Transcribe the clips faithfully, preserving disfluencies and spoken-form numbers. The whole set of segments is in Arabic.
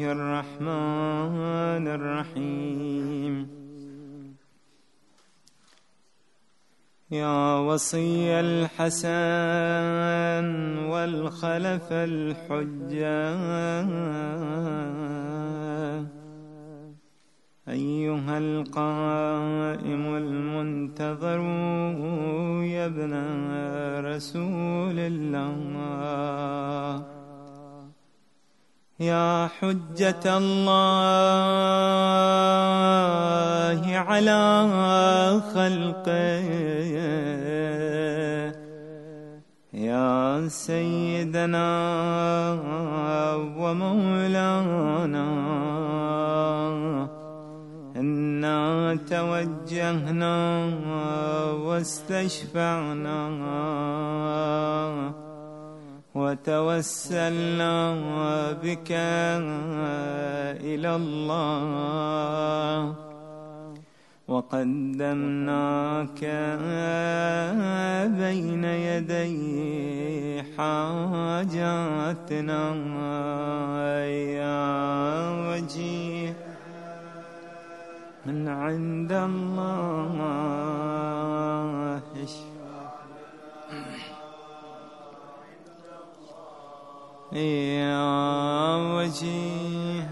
الرحمن الرحيم. يا وصي الحسن والخلف الحجة، أيها القائم المنتظر يا ابن رسول الله، يا حجة الله على خلقه، يا سيدنا ومولانا، إنا توجهنا واستشفعنا وتوسلنا بك إلى الله، وقدمناك بين يدي حاجاتنا يا وجيه من عند الله. يا وجيه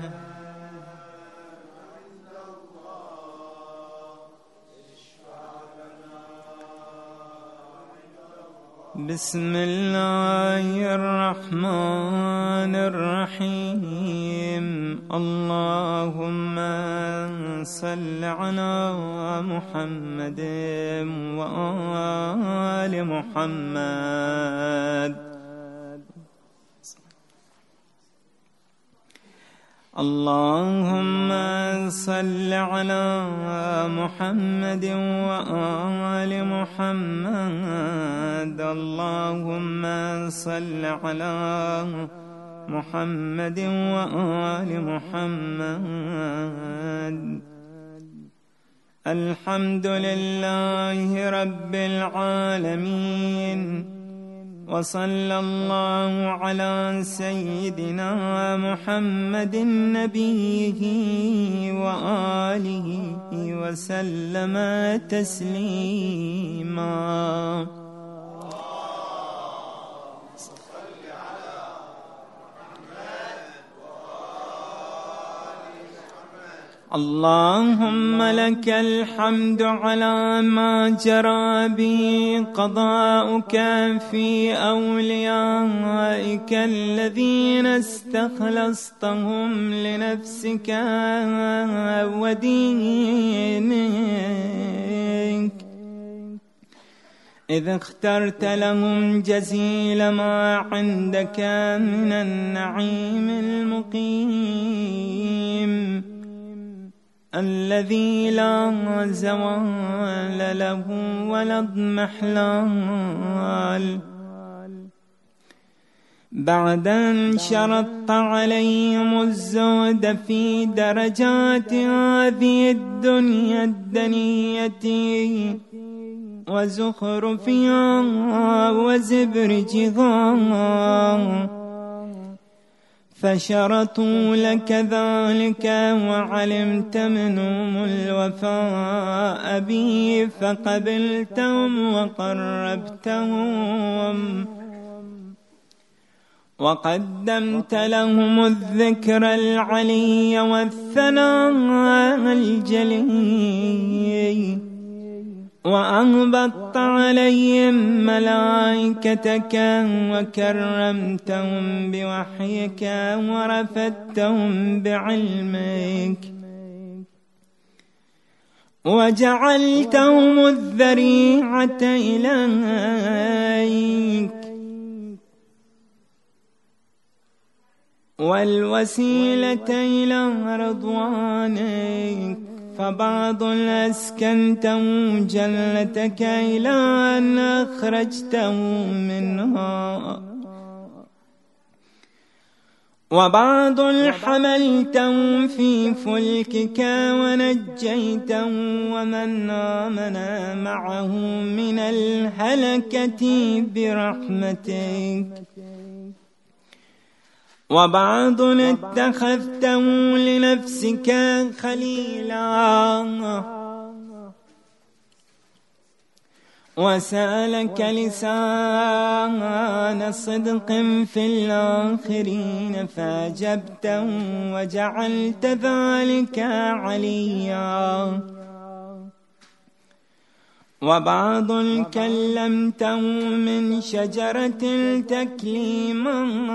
بسم الله الرحمن الرحيم. اللهم صل على محمد وآل محمد. اللهم صل على محمد وآل محمد. اللهم صل على محمد وآل محمد. الحمد لله رب العالمين، وصلى الله على سيدنا محمد نبيه وآله وسلم تسليما. اللهم لك الحمد على ما جرى به قضاؤك في أوليائك الذين استخلصتهم لنفسك ودينك، إذ اخترت لهم جزيل ما عندك من النعيم المقيم الذي لا زوال له ولا اضمحلال، بعد أن شرطت عليهم الزهد في درجات هذه الدنيا الدنية وزخرفها وزبرجها، فشرطوا لك ذلك وعلمت منهم الوفاء به فقبلتهم وقربتهم، وقدمت لهم الذكر العلي والثناء الجلي، وأهبطت عليهم ملائكتك وكرمتهم بوحيك ورفدتهم بعلمك، وجعلتهم الذريعة إليك والوسيلة إلى رضوانك، فبعض أسكنته جنتك إلى أن أخرجته منها، وبعض حملته في فلكك ونجيته ومن آمن معه من الهلكة برحمتك، وبعض اتخذته لنفسك خليلا وسألك لسان صدق في الآخرين فأجبته وجعلت ذلك عليا وبعض كلمته من شجرة التكليما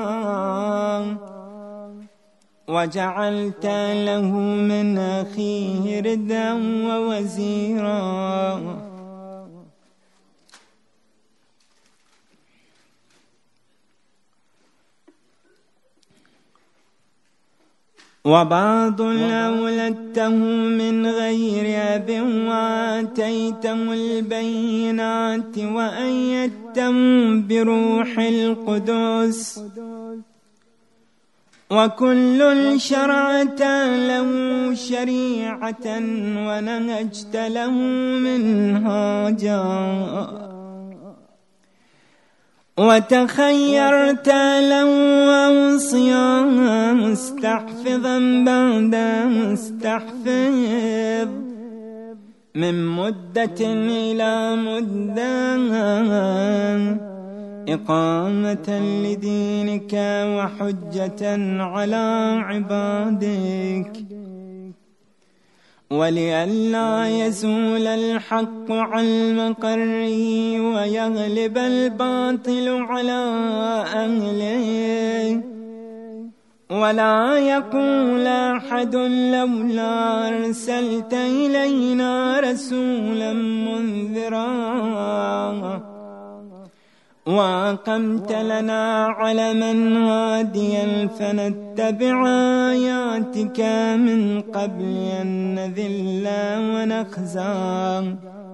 وجعلت له من أخيه ردا ووزيرا وبعض أولدته من غير أب وآتيته البينات وأيدته بروح القدس وكل شرعت له شريعة ونهجت له منهاجا وتخيرت له أوصيا مستحفظا بعد مستحفظ من مدة إلى مدة إقامة لدينك وحجة على عبادك ولئلا يزول الحق عن مقره ويغلب الباطل على أهله ولا يقول أحد لولا أرسلت إلينا رسولا منذرا وأقمت لنا علما هاديا فنتبع آياتك من قبل أن نذل ونخزى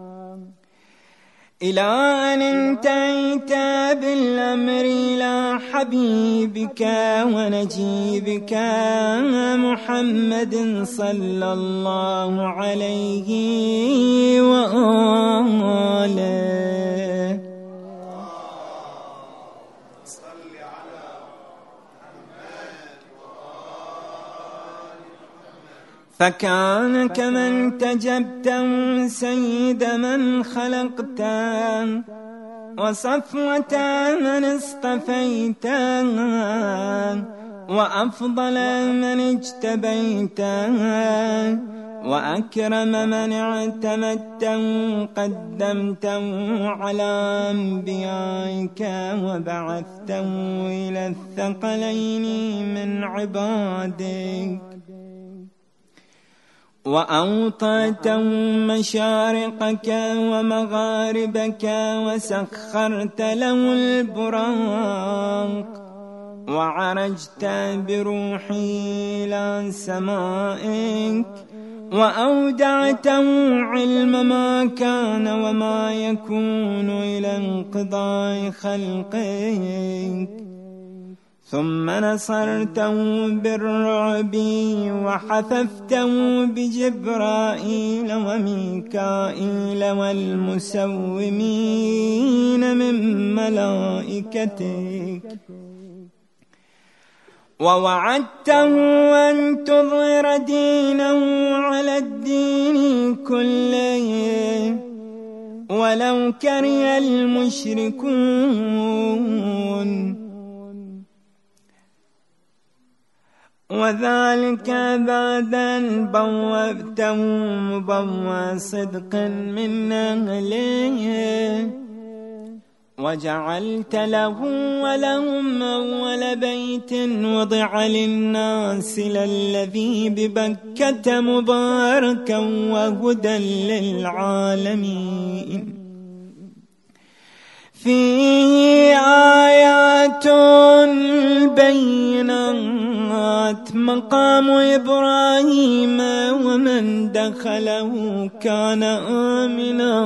إلى أن انتهيت بالأمر إلى حبيبك ونجيبك محمد صلى الله عليه وآله فكان كمن تجبته سيد من خلقته وصفوة من اصطفيته وأفضل من اجتبيته وأكرم من اعتمدته قدمته على أنبيائك وبعثته إلى الثقلين من عبادك وأوطيته مشارقك ومغاربك وسخرت له البراق وعرجت بروحي إلى سمائك وأودعته علم ما كان وما يكون إلى انقضاء خلقك ثم نصرته بالرعب وحففته بجبرائيل وميكائيل والمسومين من ملائكتك ووعدته أن تظهر دينه على الدين كله ولو كره المشركون وذلك بعد أن بوأته مبوى صدق من أهله وجعلت له ولهم أول بيت وضع للناس للذي ببكة مباركا وهدى للعالمين فيه آيات بينات مقام إبراهيم ومن دخله كان آمنا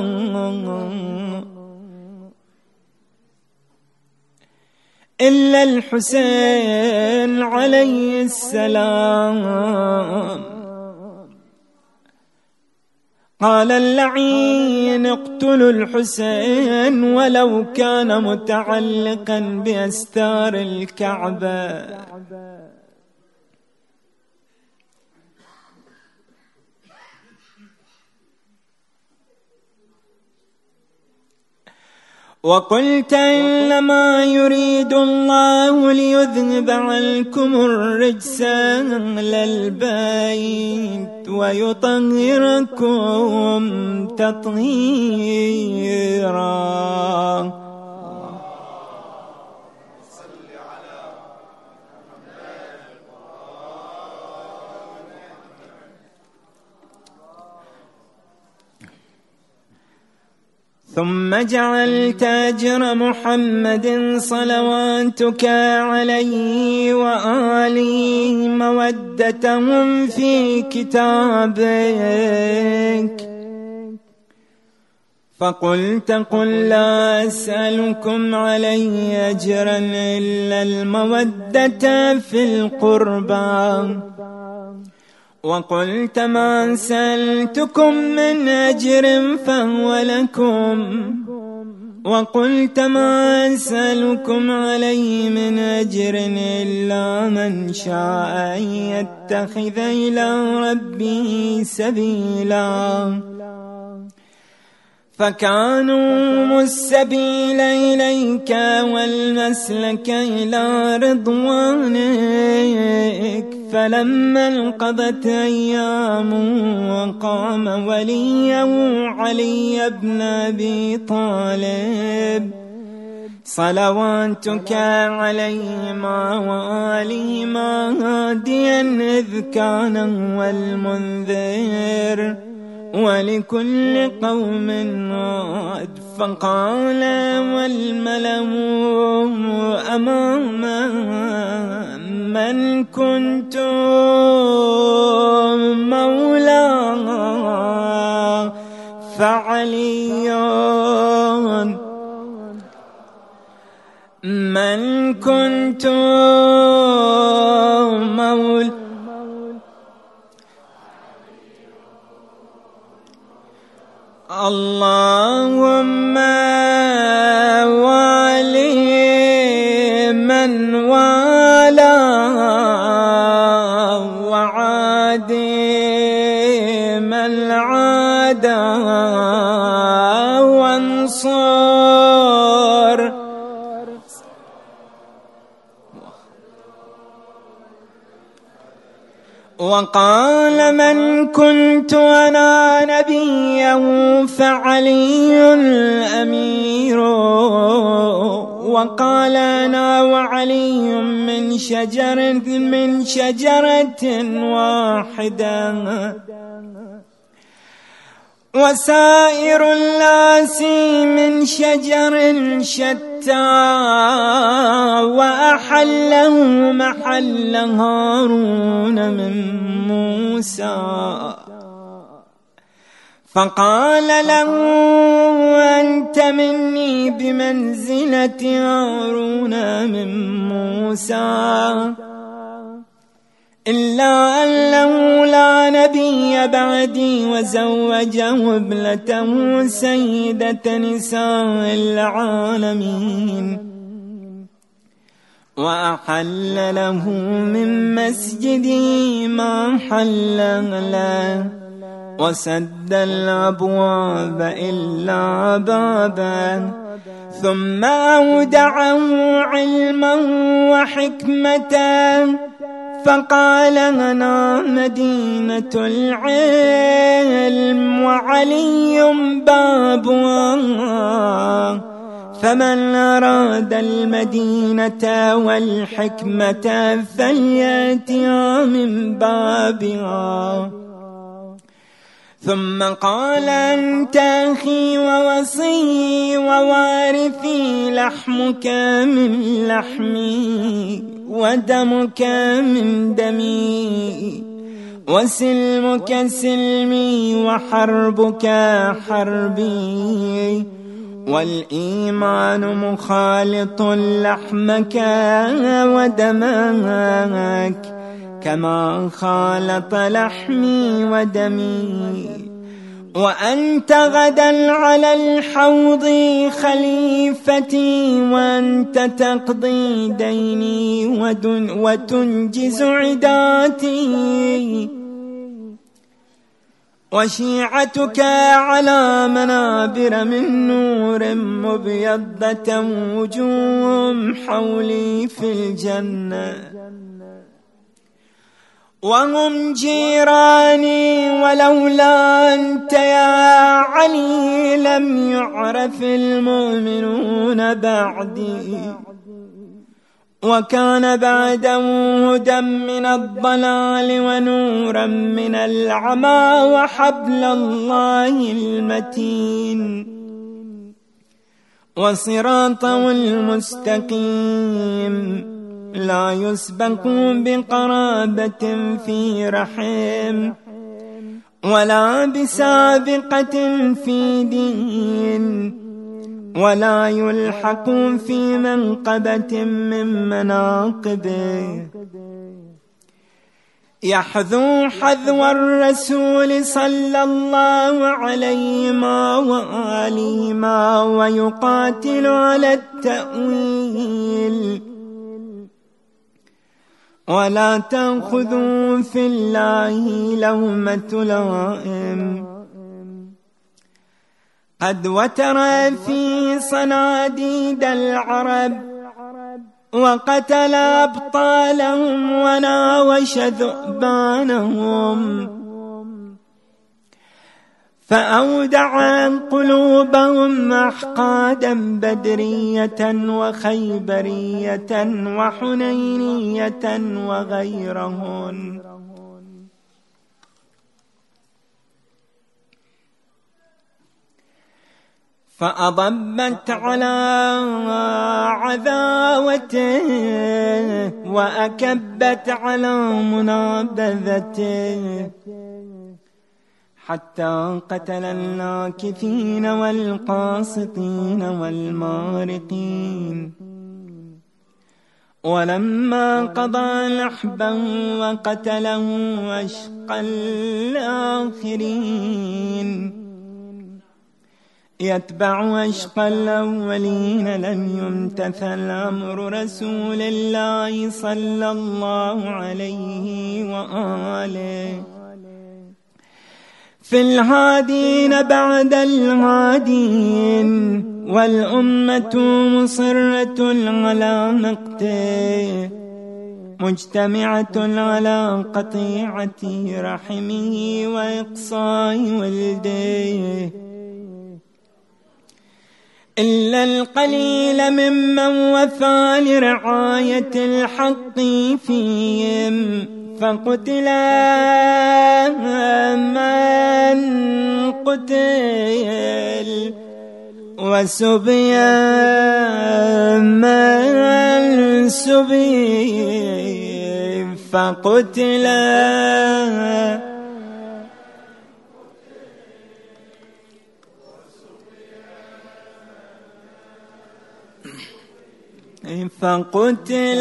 إلا الحسين عليه السلام قال اللعين اقتلوا الحسين ولو كان متعلقا بأستار الكعبة. وقلت إنما يريد الله ليذهب عنكم الرجس أهل البيت ويطهركم تطهيرا. ثم جعلت أجر محمد صلواتك عليه وآله مودتهم في كتابك، فقلت قل لا أسألكم عليه أجرا إلا المودة في القربى، وقلت ما سألتكم من أجر فهو لكم، وقلت ما أسألكم عليه من أجر إلا من شاء أن يتخذ إلى ربه سبيلا. فكانوا السبيل إليك والمسلك إلى رضوانك. فلما انقضت أيام وقام وليه علي بن أبي طالب صلواتك عليهما وآلهما هاديا إذ كان هو المنذر ولكل قوم عاد. فقال والملأ أمام من كنت مولاه فعلي، من كنت مولاه اللهم والي من والاه وعادي من عاداه وانصر. وقال من كنت أنا نبيه فعلي الأمير، وقال أنا وعلي من شجرة من شجرة واحدة، وسائر الناس من شجر شتى، وأحله محل هارون من موسى. فقال له أنت مني بمنزلة هارون من موسى، إلا أنه لا نبي بعدي، وزوجه ابنته سيدة نساء العالمين، وأحل له من مسجده ما حل له، وسد الأبواب إلا بابا. ثم أودعه علما وحكمة، فقال أنا مدينة العلم وعلي بابها، فمن أراد المدينة والحكمة فليأتها من بابها. ثم قال أنت أخي ووصي ووارثي، لحمك من لحمي ودمك من دمي، وسلمك سلمي وحربك حربي، والإيمان مخالط لحمك ودمك كما خالط لحمي ودمي. وأنت غدا على الحوض خليفتي، وأنت تقضي ديني وتنجز عداتي، وشيعتك على منابر من نور مبيضة وجوم حولي في الجنة، وهم جيراني ولولا أنت يا علي لم يعرف المؤمنون بعدي، وكان بعده هدى من الضلال ونورا من العمى وحبل الله المتين وصراطه المستقيم، لا يسبق بقرابة في رحم ولا بسابقة في دين، ولا يلحق في منقبة من مناقبه، يحذو حذو الرسول صلى الله عليه وآله ويقاتل على التأويل، ولا تأخذوا في الله لومة لائم، قد وتر في صناديد العرب وقتل أبطالهم وناوش ذؤبانهم، فأودع قلوبهم أحقادا بدرية وخيبرية وحنينية وغيرهن، فأضبت على عذاوته وأكبت على منابذته، حتى قتل الناكثين والقاسطين والمارقين، ولما قضى نحبه وقتله أشقى الآخرين يتبع أشقى الأولين، لم يمتثل أمر رسول الله صلى الله عليه وآله في الهادين بعد الهادين، والأمة مصرة على مقته مجتمعة على قطيعة رحمه وإقصاء ولده، إلا القليل ممن وفى لرعاية الحق فيهم، فقتل من قتل وسبي من سبي، فقتل فقتل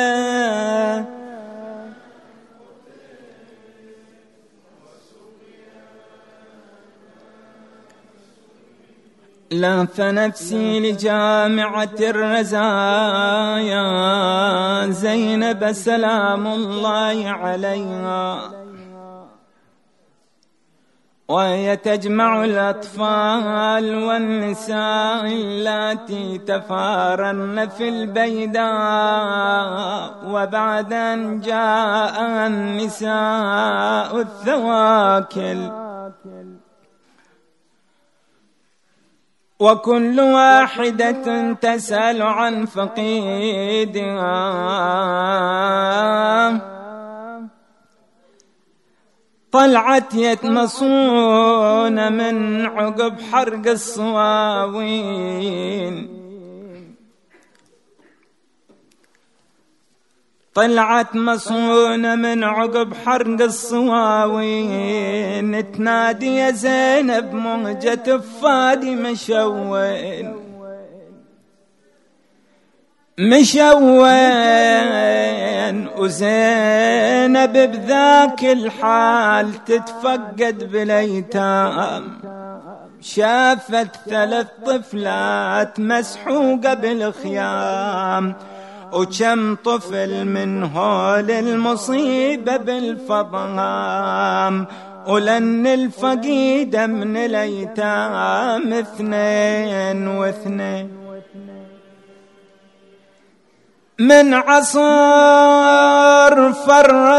لا فنفسي لجامعة الرزايا زينب سلام الله عليها، وهي تجمع الأطفال والنساء اللاتي تفارن في البيداء، وبعد أن جاء النساء الثواكل، وكل واحدة تسأل عن فقيدها، طلعت يتمصون من عقب حرق الصواوين، طلعت مصونة من عقب حرق الصواوين، تنادي يا زينب مهجة فادي مشوين، مشوين وزينب بذاك الحال تتفقد بالايتام، شافت ثلاث طفلات مسحوقة بالخيام، وكم طفل من هول المصيبة بالفضام، ولن الفقيدة من الايتام اثنين واثنين. من عصر فر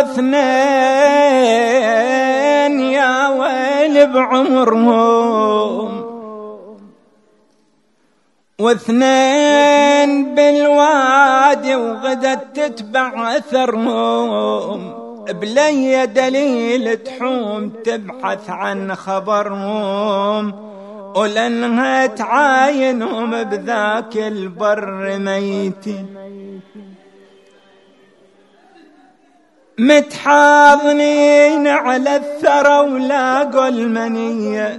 اثنين يا ويل بعمرهم، واثنين بالوادي وغدت تتبع اثرهم، بلي دليل تحوم تبحث عن خبرهم، ولأنها تعاينهم بذاك البر ميتين. متحاضنين على الثرى ولاقوا المنية،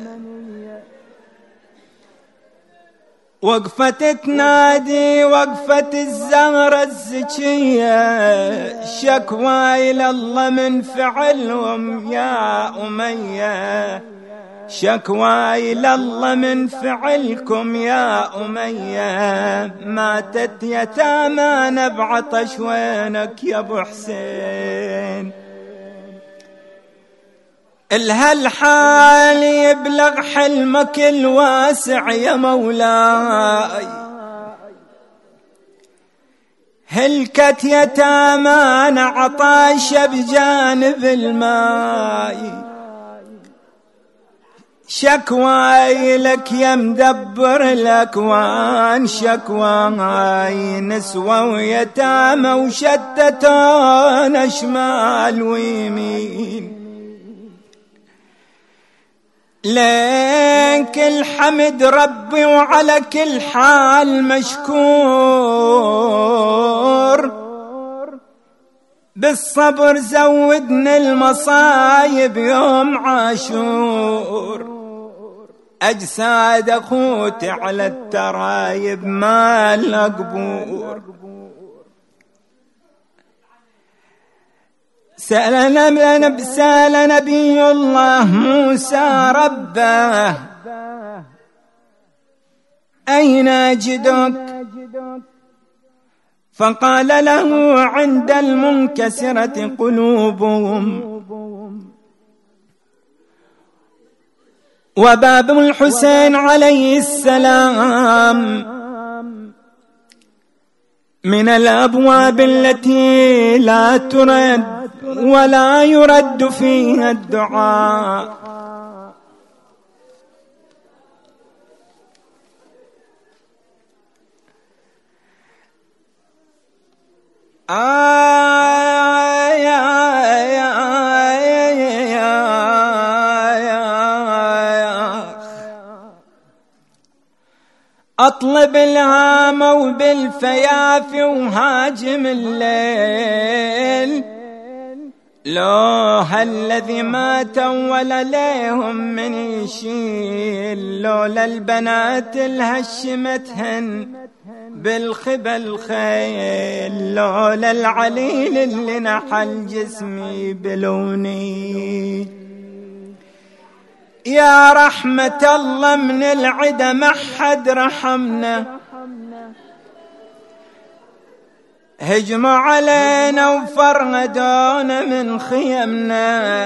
وقفت تنادي وقفت الزهرة الزكية، شكوى إلى الله من فعلهم يا أمية، شكوى إلى الله من فعلكم يا أمية، ماتت يتامى نبعطش وينك يا أبو حسين. الهالحال يبلغ حلمك الواسع يا مولاي، هلكت يتامى نعطاش بجانب الماء، شكواي لك يا مدبر الأكوان، شكواي نسوى ويتامى وشتتون شمال ويمين، لك الحمد ربي وعلى كل حال مشكور، بالصبر زودنا المصايب يوم عاشور، أجساد أخوتي على الترايب ما الأقبور. سأل سأل نبي الله موسى ربه أين أجدك؟ فقال له عند المنكسرة قلوبهم، وباب الحسين عليه السلام من الأبواب التي لا ترد ولا يرد فيها الدعاء. آه يا يا أطلب الهامة وبالفيافي وهاجم الليل، لو الذي ماتوا ولا ليهم من يشيل، لولا البنات الهشمتهن بالخبل خيل، لولا العليل اللي نحل جسمي بلوني، يا رحمة الله من العدا ما حد رحمنا، هجموا علينا وفرقونا من خيمنا،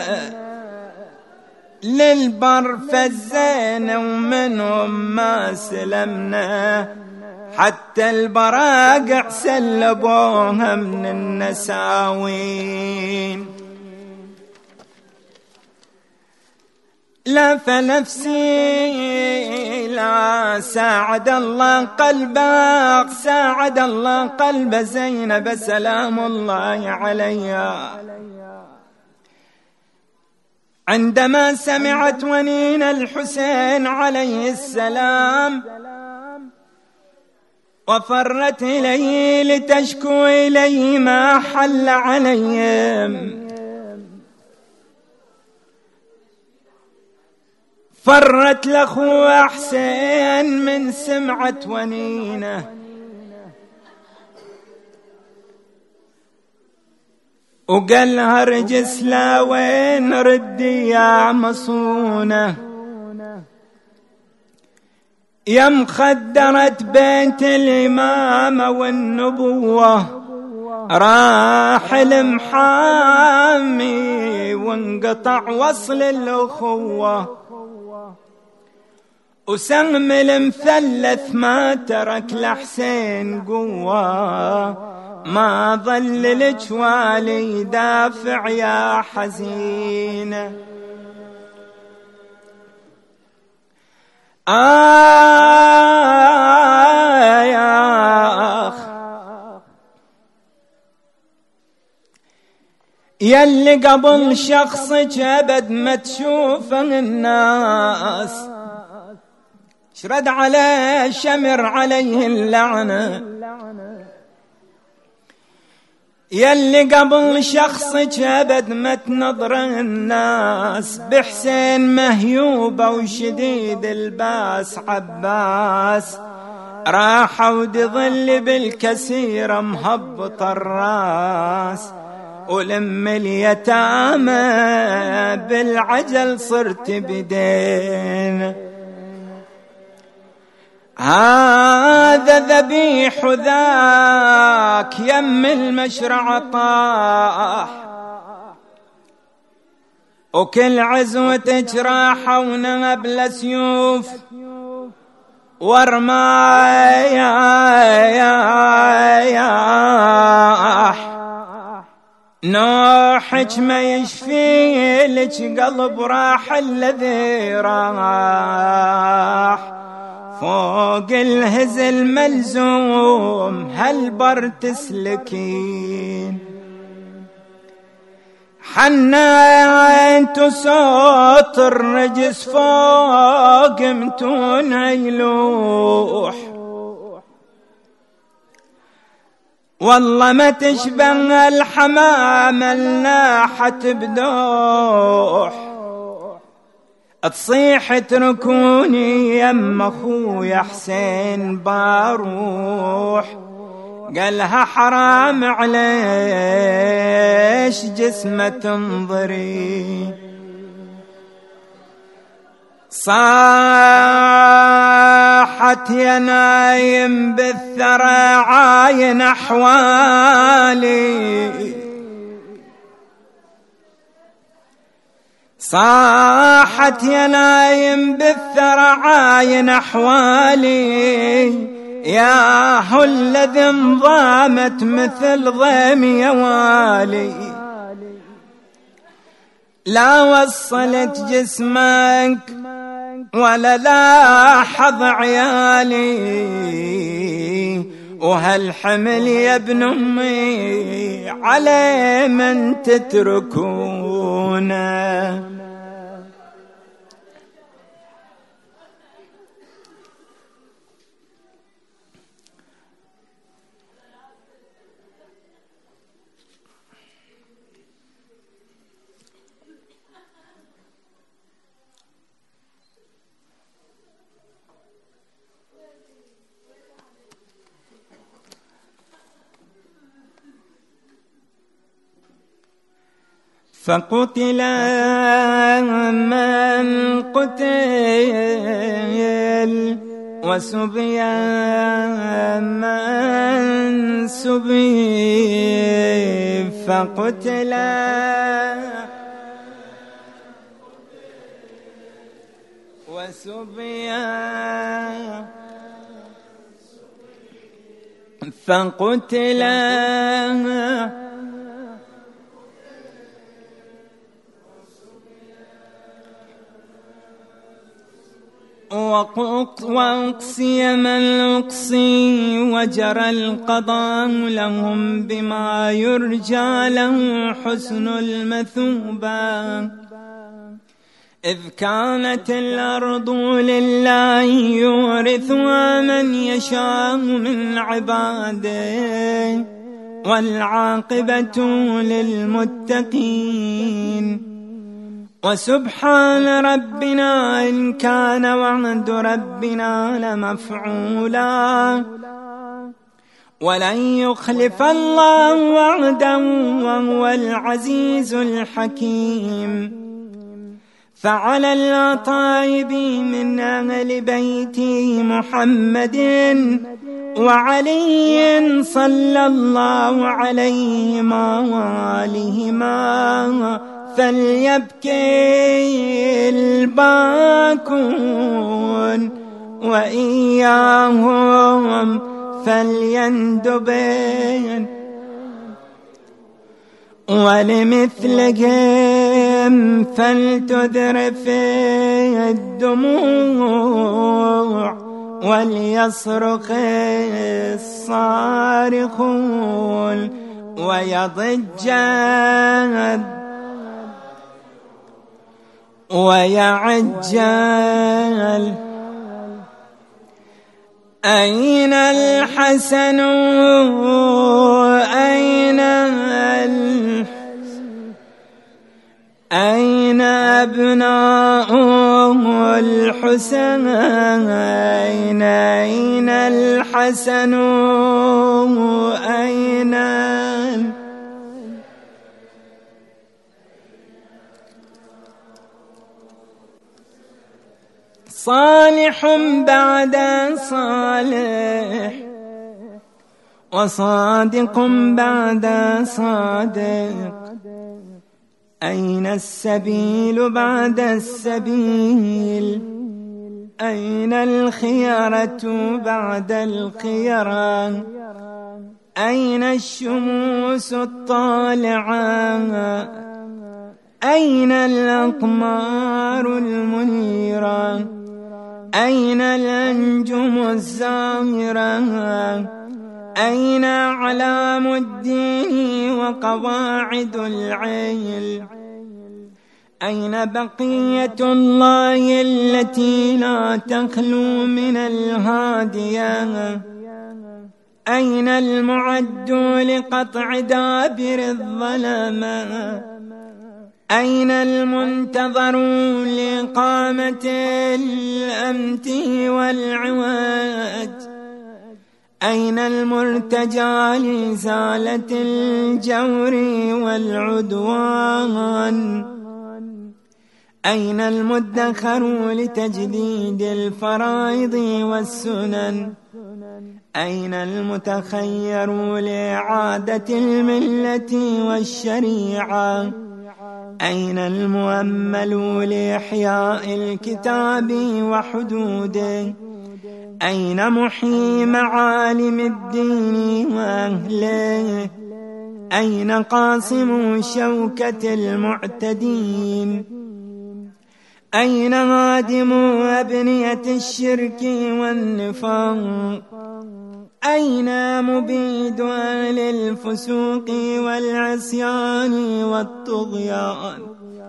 للبر فزينا ومنهم ما سلمنا، حتى البراقع سلبوها من النساوين. لا فنفسي لا ساعد الله قلبك، ساعد الله قلب زينب سلام الله عليها، عندما سمعت ونين الحسين عليه السلام، وفرت إليه لتشكو إليه ما حل عليهم، فرت لأخوه حسين من سمعة ونينه، وقالها رجس لا وين ردي يا مصونة يا مخدرة بيت الإمامة والنبوة، راح المحامي وانقطع وصل الأخوة، وسهم المثلث ما ترك لحسين قوة، ما ظل لك والي دافع يا حزينة. آه يا أخ يلي قبل شخصك أبد ما تشوفه الناس، شرد على شمر عليه اللعنة، يلي قبل شخصك أبد ما تنظر الناس، بحسين مهيوبة وشديد الباس عباس، راح ودظل بالكسيرة مهبط الراس، ولم اليتامى بالعجل صرت بدين، هذا ذبيح ذاك يم المشرع طاح، وكل عزوتك راحة ونبل سيوف ورمايا نوحك ما يشفي لك قلب راح الذي راح، فوق الهزل ملزوم هالبر تسلكين، حنيت صوت الرجس فوق متون يلوح، والله ما تشبه الحمام الناحة بدوح، تصيح اتركوني يم اخويا حسين باروح، قالها حرام عليش جسمه تنظري، صاحت يا نايم بالثرى عاين احوالي، صاحت يا نايم بالثرى عاين احوالي، يا هو الذي انضامت مثل ضيم يا والي، لا وصلت جسمك ولا لاحظ عيالي، وهالحمل يا ابن امي على من تتركونه. فقتل من قتل وسبي من سبي، فقتل وسبي فقتل وأقصي من أقصي، وجرى القضاء لهم بما يرجى له حسن المثوبة، إذ كانت الأرض لله يورثها من يشاء من عباده، والعاقبة للمتقين. وسبحان ربنا إن كان وعد ربنا لمفعولا، ولن يخلف الله وعده وهو العزيز الحكيم. فعلى الأطايب من أهل بيت محمد وعلي صلى الله عليهما وآلهما فليبكي الباكون وإياهم فليندبن، ولمثلهم فلتذرف الدموع وليصرخ الصارخون ويضج ويعجل. أين الحسن أين ال... أين أبناء الحسين أين أين الحسن أين ال... صالح بعد صالح وصادق بعد صادق، أين السبيل بعد السبيل؟ أين الخيرة بعد الخيرة؟ أين الشموس الطالعة؟ أين الأقمار المنيرة؟ أين الأنجم الزاهرة؟ أين أعلام الدين وقواعد العلم؟ أين بقية الله التي لا تخلو من الهادية؟ أين المعد لقطع دابر الظلمة؟ أين المنتظر لإقامة الأمت والعواج؟ أين المرتجى لإزالة الجور والعدوان؟ أين المدخر لتجديد الفرائض والسنن؟ أين المتخير لإعادة الملة والشريعة؟ أين المؤمل لإحياء الكتاب وحدوده؟ أين محيي معالم الدين وأهله؟ أين قاصم شوكة المعتدين؟ أين هادم أبنية الشرك والنفاق؟ أين مبيد أهل الفسوق والعصيان والطغيان؟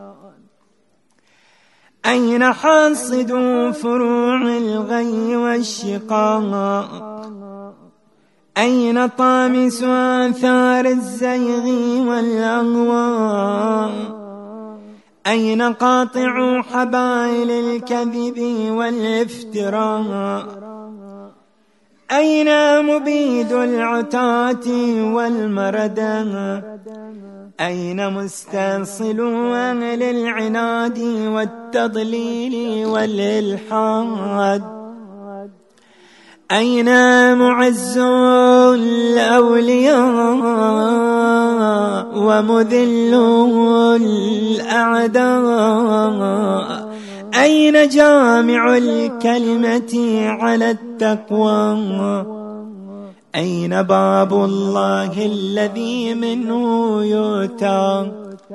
أين حاصد فروع الغي والشقاق؟ أين طامس آثار الزيغ والأهواء؟ أين قاطع حبائل الكذب والافتراء؟ أين مبيد العتاة والمردة؟ أين مستأصل أهل العناد والتضليل والإلحاد؟ أين معز الأولياء ومذل الأعداء؟ أين جامع الكلمة على التقوى؟ أين باب الله الذي منه يؤتى؟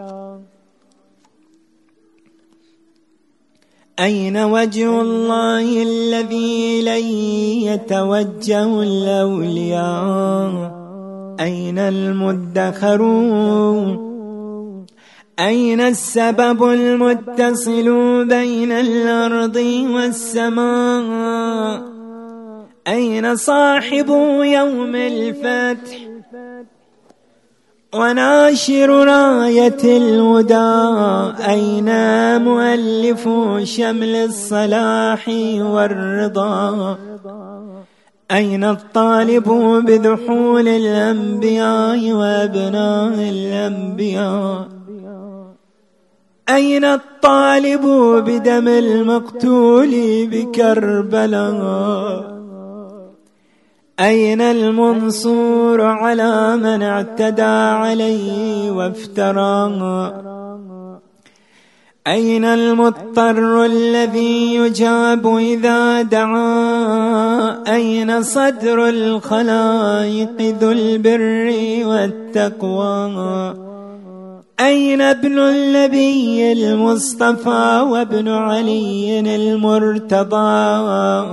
أين وجه الله الذي إليه يتوجه الأولياء؟ أين المدخرون؟ أين السبب المتصل بين الأرض والسماء؟ أين صاحب يوم الفتح وناشر راية الهدى؟ أين مؤلف شمل الصلاح والرضا؟ أين الطالب بذحول الأنبياء وأبناء الأنبياء؟ أين الطالب بدم المقتول بكربلاء؟ أين المنصور على من اعتدى عليه وافترى؟ أين المضطر الذي يجاب إذا دعا؟ أين صدر الخلائق ذو البر والتقوى؟ أين ابن النبي المصطفى وابن علي المرتضى؟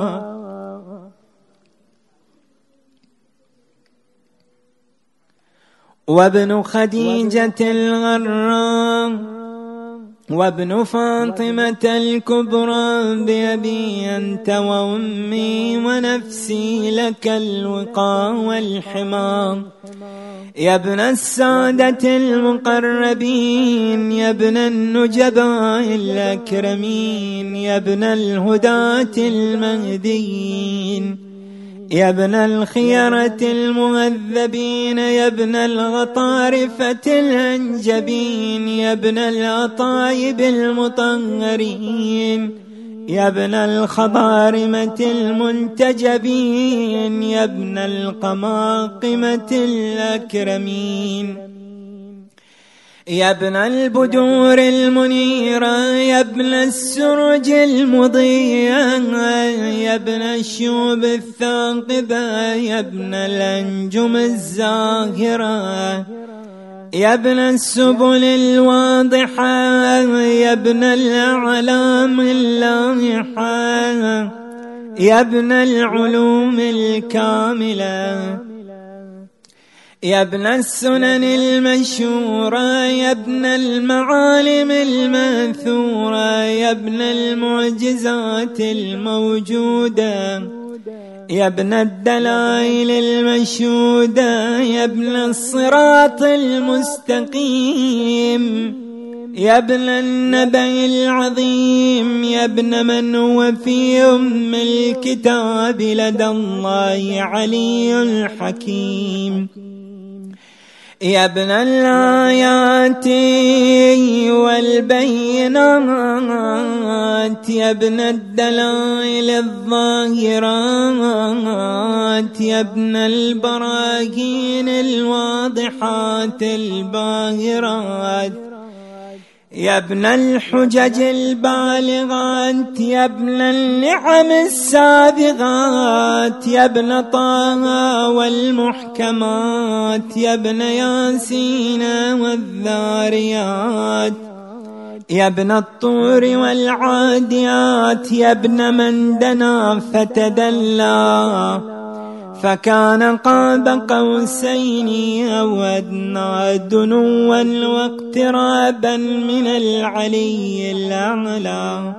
وابن خديجة الغراء وابن فاطمة الكبرى بأبي أنت وأمي ونفسي لك الوقى والحمى. يا ابن السادة المقربين، يا ابن النجباء الأكرمين، يا ابن الهداة المهديين، يا ابن الخيرة المهذبين، يا ابن الغطارفة الأنجبين، يا ابن الأطايب المطهرين، يا ابن الخضارمة المنتجبين، يا ابن القماقمة الأكرمين، يا ابن البدور المنيرة، يا ابن السرج المضيئة، يا ابن الشوب الثاقبة، يا ابن الأنجم الزاهرة، يا ابن السبل الواضحة، يا ابن الأعلام اللاحة، يا ابن العلوم الكاملة، يا ابن السنن المشهورة، يا ابن المعالم المنثورة، يا ابن المعجزات الموجودة، يا ابن الدلائل المشهودة، يا ابن الصراط المستقيم، يا ابن النبأ العظيم، يا ابن من هو في أم الكتاب لدى الله علي الحكيم، يا ابن الآيات والبينات، يا ابن الدلائل الظاهرات، يا ابن البراهين الواضحات الباهرات، يا ابن الحجج البالغات، يا ابن النعم السابغات، يا ابن طه والمحكمات، يا ابن ياسين والذاريات، يا ابن الطور والعاديات، يا ابن من دنا فتدلى فكان قاب قوسين أو أدنى، دنوا واقترابا من العلي الأعلى.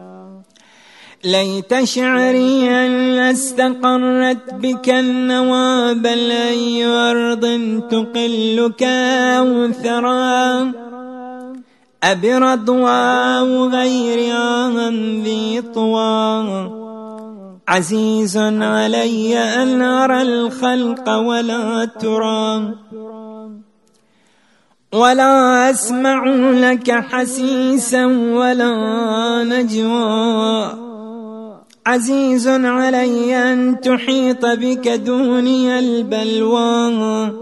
ليت شعري أن استقرت بك النوى، بل أي أرض تقلك أو ثرى، أبي رضوى غير ذي طوى، عزيز علي أن أرى الخلق ولا ترى، ولا أسمع لك حسيسا ولا نجوى، عزيز علي أن تحيط بك دوني البلوى،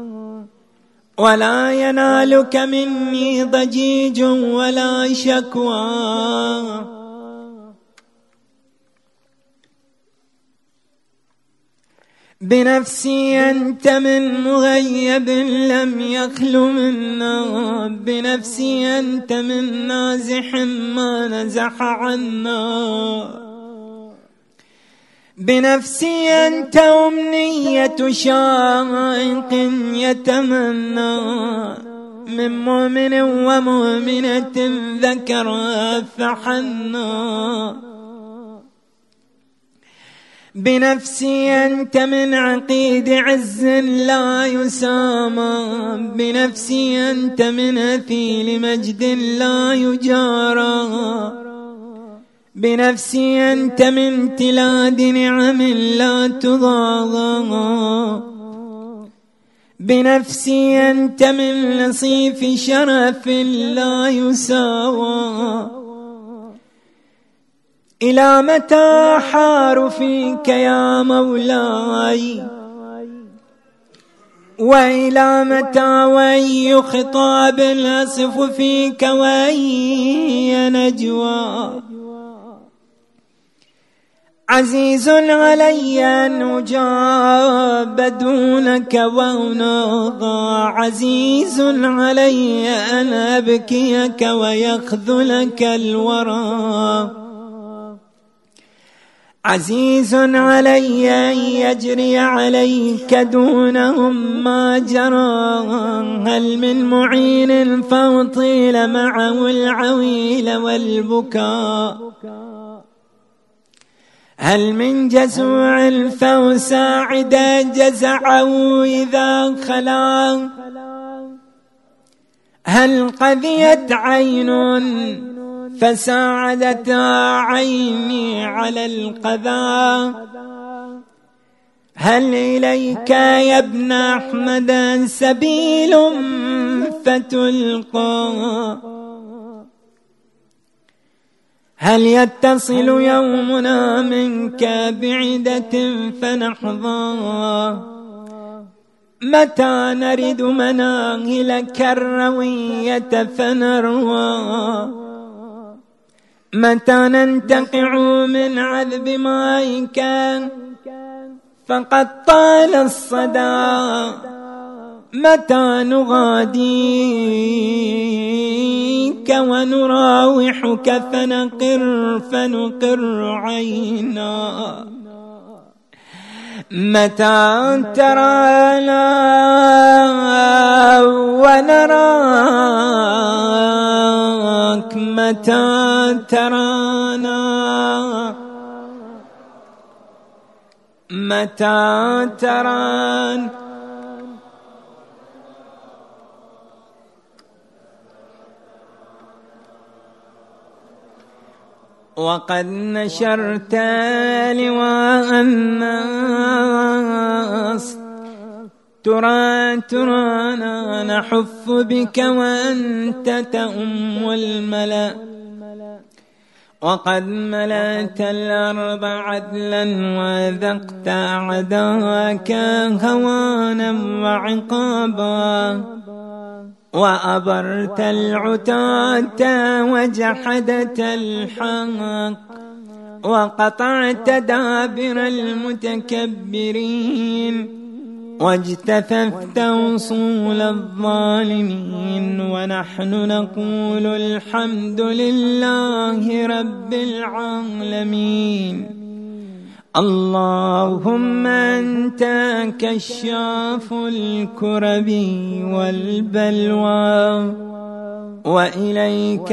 ولا ينالك مني ضجيج ولا شكوى، بنفسي أنت من مغيب لم يخل منا، بنفسي أنت من نازح ما نزح عنا، بنفسي أنت أمنية شائق يتمنى، من مؤمن ومؤمنة ذكر فحنا، بنفسي أنت من عقيد عز لا يسامى، بنفسي أنت من أثيل مجد لا يجارى، بنفسي أنت من امتلاد نعم لا تضاغى، بنفسي أنت من لصيف شرف لا يساوى. إلى متى حار فيك يا مولاي، وإلى متى وأي خطاب أصف فيك وأي نجوى. عزيز علي أن أجاب دونك وأناضى، عزيز علي أن أبكيك ويخذلك الورى. عزيز علي أن يجري عليك دونهم ما جرى. هل من معين فأطيل معه العويل والبكاء، هل من جزوع فأساعد جزعه إذا خلا. هل قذيت عين فساعدت عيني على القذى. هل إليك يا ابن أحمد سبيل فتلقى. هل يتصل يومنا منك بعدة فنحظى. متى نرد مناهلك الروية فنروى. متى ننتقع من عذب مائك فقد طال الصدى. متى نغاديك ونراوحك فنقر فنقر عينا. متى ترانا ونراك، متى ترانا، متى ترانا. وقد نشرت لواء الناس، ترى ترانا نحف بك وأنت تؤم الملأ. وقد ملأت الأرض عدلا وذقت أعداءك هوانا وعقابا. وأبرت العتاة وجحدت الحق، وقطعت دابر المتكبرين، واجتثثت وصول الظالمين. ونحن نقول الحمد لله رب العالمين. اللهم أنت كشاف الكرب والبلوى، وإليك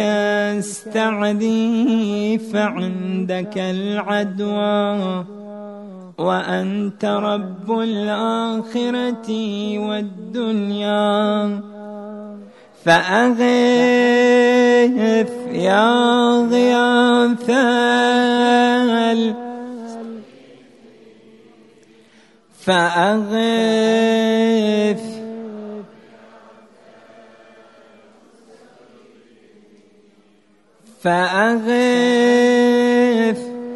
استعدي فعندك العدوى. وأنت رب الآخرة والدنيا، فأغث يا غياث فأغث فأغث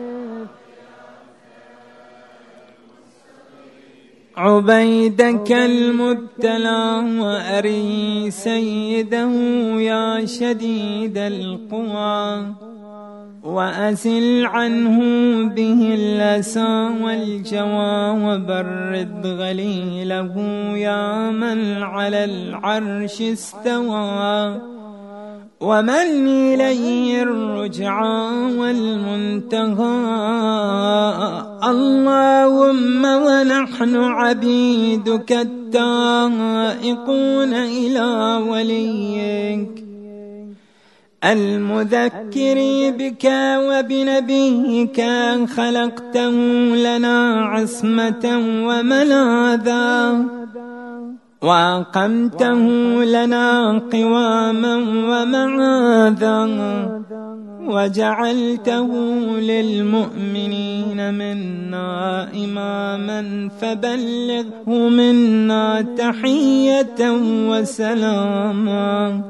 عبيدك المبتلى، وأري سيده يا شديد القوى. وأسل عنه به الأسى والجوى، وبرد غليله يا من على العرش استوى. ومن إليه الرجعى والمنتهى. اللهم ونحن عبيدك التائقون إلى وليك، المذكر بك وبنبيك خلقته لنا عصمة وملاذا، وأقمته لنا قواما ومعاذا، وجعلته للمؤمنين منا إماما فبلغه منا تحية وسلاما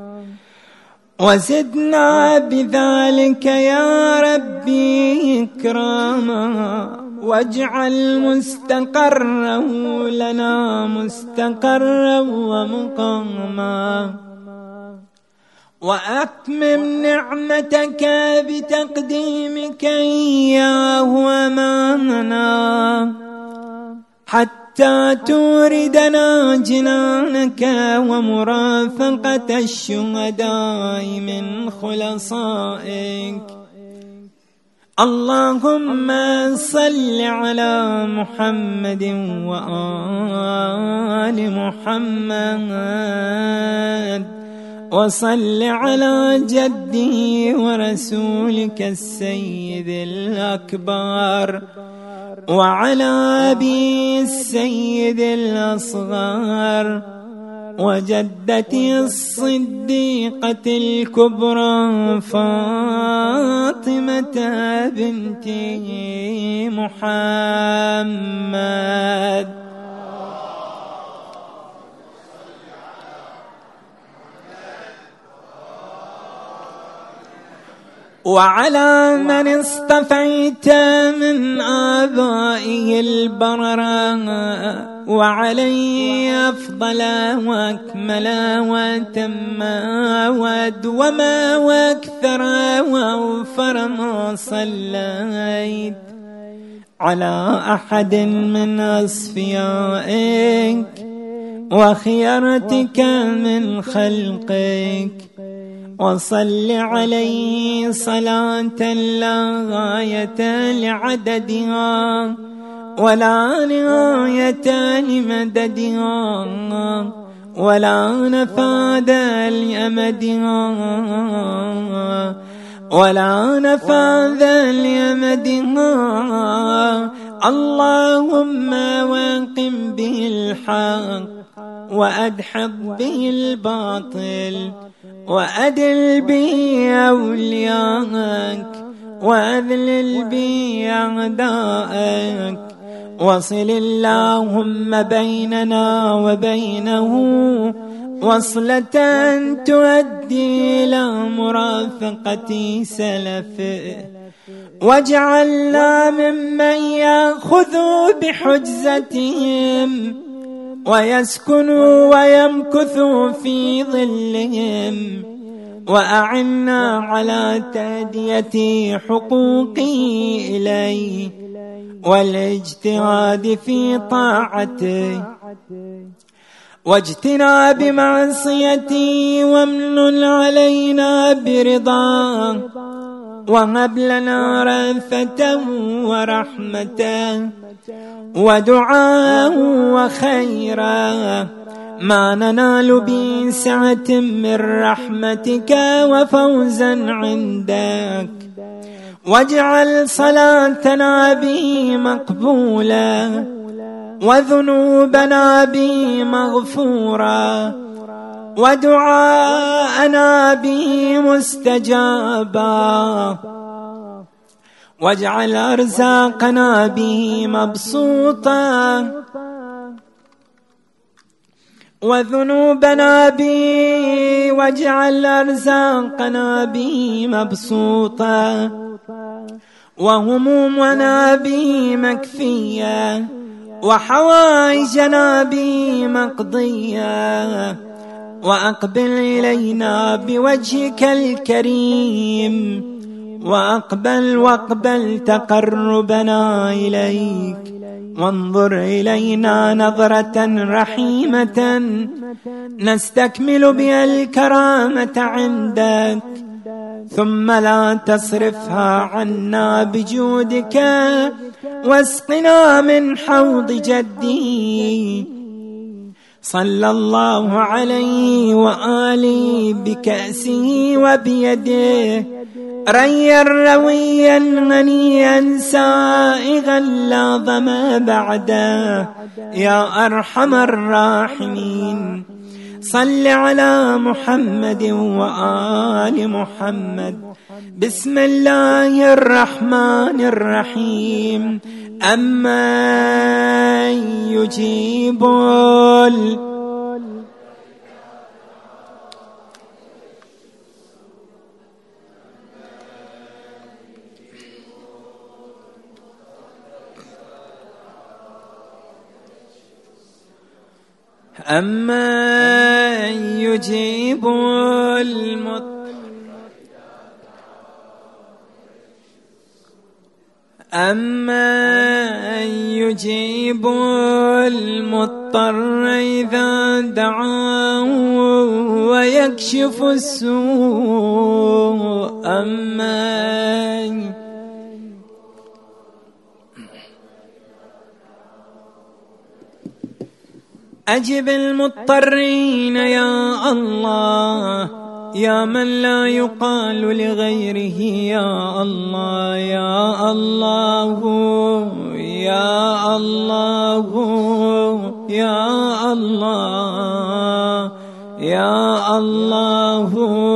وزدنا بذلك يا ربي إكراما واجعل مستقره لنا مستقرا ومقاما وأتمم نعمتك بتقديمك إياه أمامنا حتى توردنا جنانك ومرافقة الشهداء من خلصائك. اللهم صل على محمد وآل محمد وصل على جده ورسولك السيد الأكبر وعلى أبي السيد الأصغر وجدتي الصديقة الكبرى فاطمة بنت محمد وعلى من اصطفيت من آبائه البرراء وعلي أفضل وأكمل وتم ود وما واكثر وأوفر ما صليت على أحد من أصفيائك وخيرتك من خلقك وصل عليه صلاة لا غاية لعددها ولا نهاية لمددها ولا نفاد لأمدها ولا نفاذ لأمدها. اللهم واقم به الحق وأدحض به الباطل وأدل به أولياءك وأذلل به أعداءك وصل اللهم بيننا وبينه وصلة تؤدي إلى مرافقة سلفه واجعلنا ممن يأخذ بحجزتهم ويسكنوا ويمكثوا في ظلهم وأعنا على تأدية حقوقه إليه والاجتهاد في طاعته واجتناب معصيته وامن علينا برضاه وهب لنا رأفته ورحمته ودعاءه وخيرا ما ننال به سعة من رحمتك وفوزا عندك واجعل صلاتنا به مقبولة وذنوبنا به مغفورة ودعاءنا به مستجابا واجعل أرزاقنا به مبسوطة وذنوبنا به واجعل أرزاقنا به مبسوطة وهمومنا به مكفية وحوائجنا به مقضية وأقبل إلينا بوجهك الكريم وأقبل واقبل تقربنا إليك وانظر إلينا نظرة رحيمة نستكمل بها الكرامة عندك ثم لا تصرفها عنا بجودك واسقنا من حوض جدي صلى الله عليه وآله بكأسه وبيده ريا رويا غنيا سائغا لا ظما بعده يا أرحم الراحمين. صل على محمد وآل محمد. بسم الله الرحمن الرحيم. أمن يجيب ال أمن يجيب المضطر أمن يجيب المضطر إذا دعاه ويكشف السوء. أمن أجب المضطرين يا الله، يا من لا يقال لغيره يا الله يا الله يا الله يا الله يا الله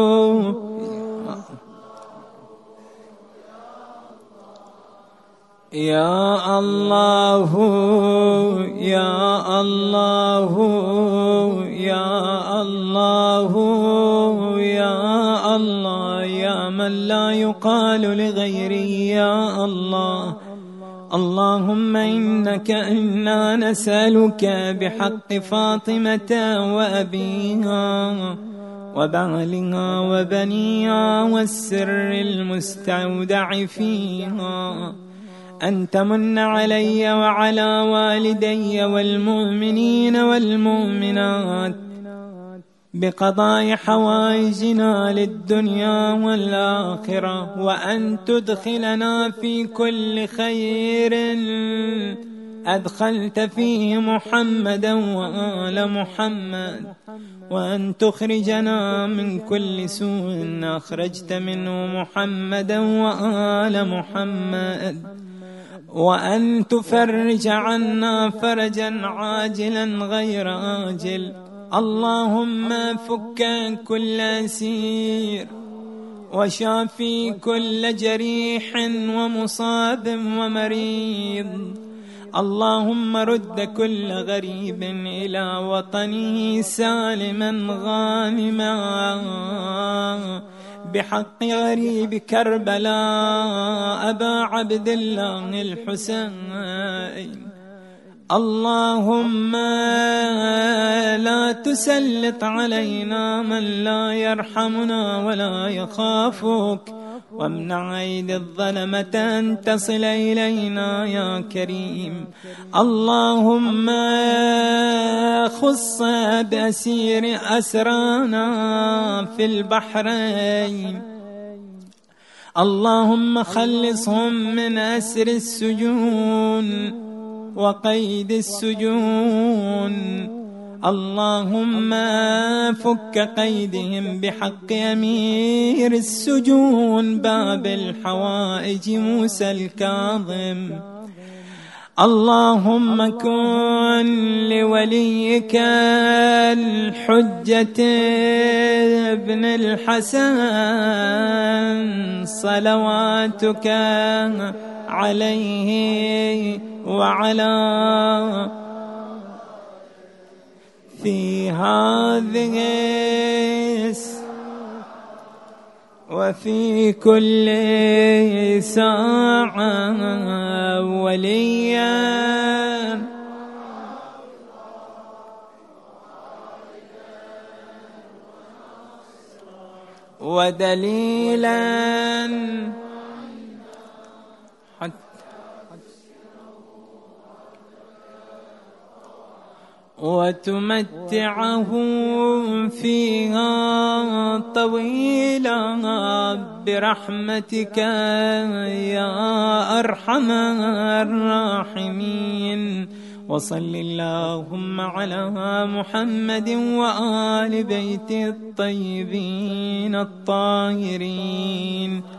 يا الله يا الله يا الله يا الله يا من لا يقال لغيره يا الله. اللهم إنك إنا نسألك بحق فاطمة وأبيها وبعلها وبنيها والسر المستودع فيها أن تمن علي وعلى والدي والمؤمنين والمؤمنات بقضاء حوائجنا للدنيا والآخرة، وأن تدخلنا في كل خير أدخلت فيه محمدا وآل محمد، وأن تخرجنا من كل سوء أخرجت منه محمدا وآل محمد، وأن تفرج عنا فرجا عاجلا غير آجل. اللهم فك كل أسير وشافي كل جريح ومصاب ومريض. اللهم رد كل غريب إلى وطنه سالما غانما بحق غريب كربلاء أبا عبد الله الحسين. اللهم لا تسلط علينا من لا يرحمنا ولا يخافك، وامنع أيدي الظلمة أن تصل إلينا يا كريم. اللهم خص بأسير أسرانا في البحرين، اللهم خلصهم من أسر السجون وقيد السجون. اللهم فك قيدهم بحق أمير السجون باب الحوائج موسى الكاظم. اللهم كن لوليك الحجة ابن الحسن صلواتك عليه وعلى في هذه وفي كل ساعة وليا ودليلا وتمتعه فيها طويلا برحمتك يا أرحم الراحمين. وصل اللهم على محمد وآل بيت الطيبين الطاهرين.